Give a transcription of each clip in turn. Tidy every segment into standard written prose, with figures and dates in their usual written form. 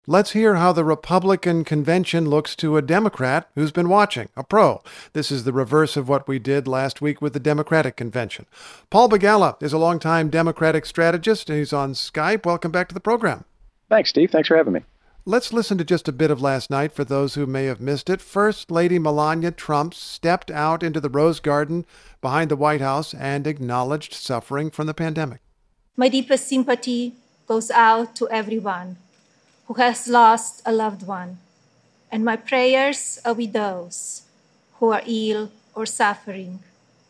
Let's hear how the Republican convention looks to a Democrat who's been watching, a pro. This is the reverse of what we did last week with the Democratic convention. Paul Begala is a longtime Democratic strategist, and he's on Skype. Welcome back to the program. Thanks, Steve. Thanks for having me. Let's listen to just a bit of last night for those who may have missed it. First Lady Melania Trump stepped out into the Rose Garden behind the White House and acknowledged suffering from the pandemic. My deepest sympathy goes out to everyone who has lost a loved one, and my prayers are with those who are ill or suffering.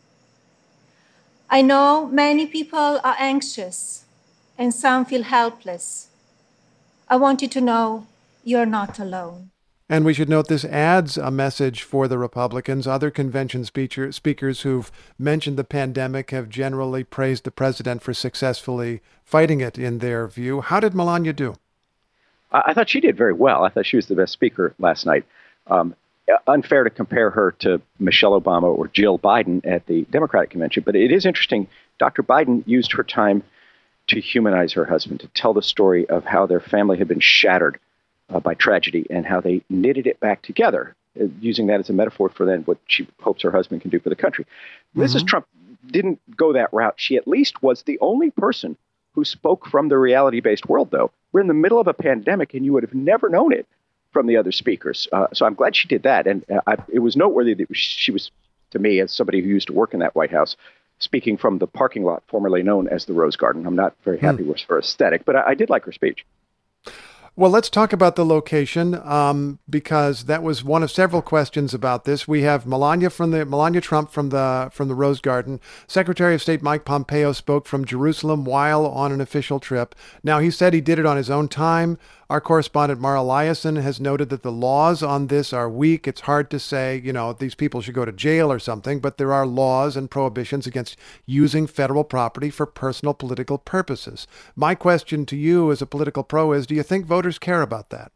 I know many people are anxious and some feel helpless. I want you to know you're not alone. And we should note this adds a message for the Republicans. Other convention speakers who've mentioned the pandemic have generally praised the president for successfully fighting it in their view. How did Melania do? I thought she did very well. I thought she was the best speaker last night. Unfair to compare her to Michelle Obama or Jill Biden at the Democratic convention, but it is interesting. Dr. Biden used her time to humanize her husband, to tell the story of how their family had been shattered by tragedy and how they knitted it back together, using that as a metaphor for then what she hopes her husband can do for the country. Mrs. Trump didn't go that route. She at least was the only person who spoke from the reality-based world, though. We're in the middle of a pandemic, and you would have never known it from the other speakers. So I'm glad she did that. And it was noteworthy that she was, to me, as somebody who used to work in that White House, speaking from the parking lot formerly known as the Rose Garden. I'm not very happy with her aesthetic, but I did like her speech. Well, let's talk about the location because that was one of several questions about this. We have Melania Trump from the Rose Garden. Secretary of State Mike Pompeo spoke from Jerusalem while on an official trip. Now, he said he did it on his own time. Our correspondent Mara Liasson has noted that the laws on this are weak. It's hard to say, these people should go to jail or something, but there are laws and prohibitions against using federal property for personal political purposes. My question to you as a political pro is, do you think voters care about that?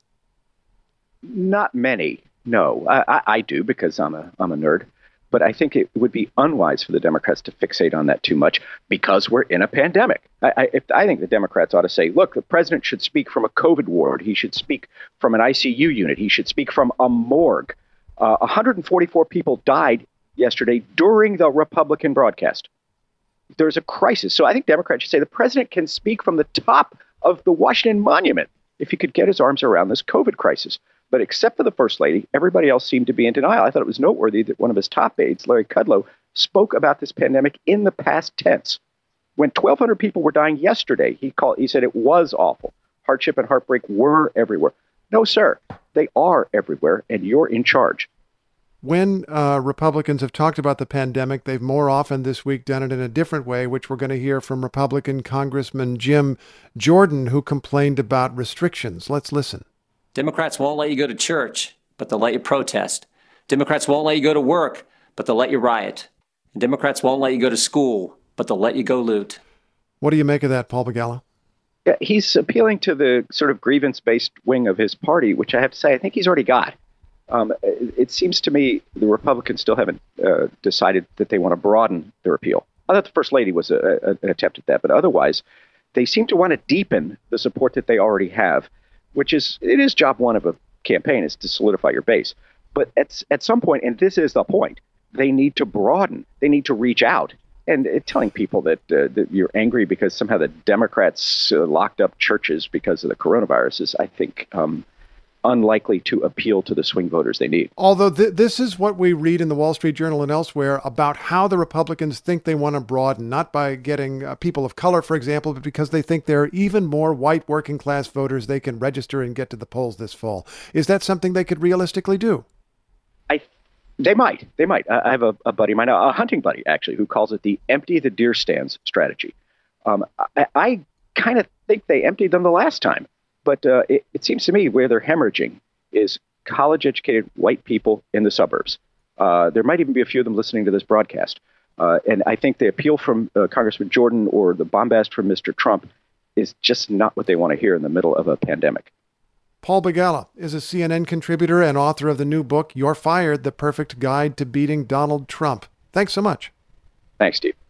Not many. No, I do because I'm a nerd. But I think it would be unwise for the Democrats to fixate on that too much because we're in a pandemic. I think the Democrats ought to say, look, the president should speak from a COVID ward. He should speak from an ICU unit. He should speak from a morgue. 144 people died yesterday during the Republican broadcast. There's a crisis. So I think Democrats should say the president can speak from the top of the Washington Monument if he could get his arms around this COVID crisis. But except for the First Lady, everybody else seemed to be in denial. I thought it was noteworthy that one of his top aides, Larry Kudlow, spoke about this pandemic in the past tense. When 1,200 people were dying yesterday, he said it was awful. Hardship and heartbreak were everywhere. No, sir, they are everywhere, and you're in charge. When Republicans have talked about the pandemic, they've more often this week done it in a different way, which we're going to hear from Republican Congressman Jim Jordan, who complained about restrictions. Let's listen. Democrats won't let you go to church, but they'll let you protest. Democrats won't let you go to work, but they'll let you riot. And Democrats won't let you go to school, but they'll let you go loot. What do you make of that, Paul Begala? Yeah, he's appealing to the sort of grievance-based wing of his party, which I have to say, I think he's already got. It seems to me the Republicans still haven't decided that they want to broaden their appeal. I thought the First Lady was an attempt at that, but otherwise, they seem to want to deepen the support that they already have, which is job one of a campaign, is to solidify your base. But at some point, and this is the point, they need to broaden. They need to reach out. And telling people that you're angry because somehow the Democrats locked up churches because of the coronavirus is, I think, unlikely to appeal to the swing voters they need. Although this is what we read in the Wall Street Journal and elsewhere about how the Republicans think they want to broaden, not by getting people of color, for example, but because they think there are even more white working class voters they can register and get to the polls this fall. Is that something they could realistically do? They might. I have a buddy of mine, a hunting buddy, actually, who calls it the empty the deer stands strategy. I kind of think they emptied them the last time. But it seems to me where they're hemorrhaging is college-educated white people in the suburbs. There might even be a few of them listening to this broadcast. And I think the appeal from Congressman Jordan or the bombast from Mr. Trump is just not what they want to hear in the middle of a pandemic. Paul Begala is a CNN contributor and author of the new book, You're Fired, The Perfect Guide to Beating Donald Trump. Thanks so much. Thanks, Steve.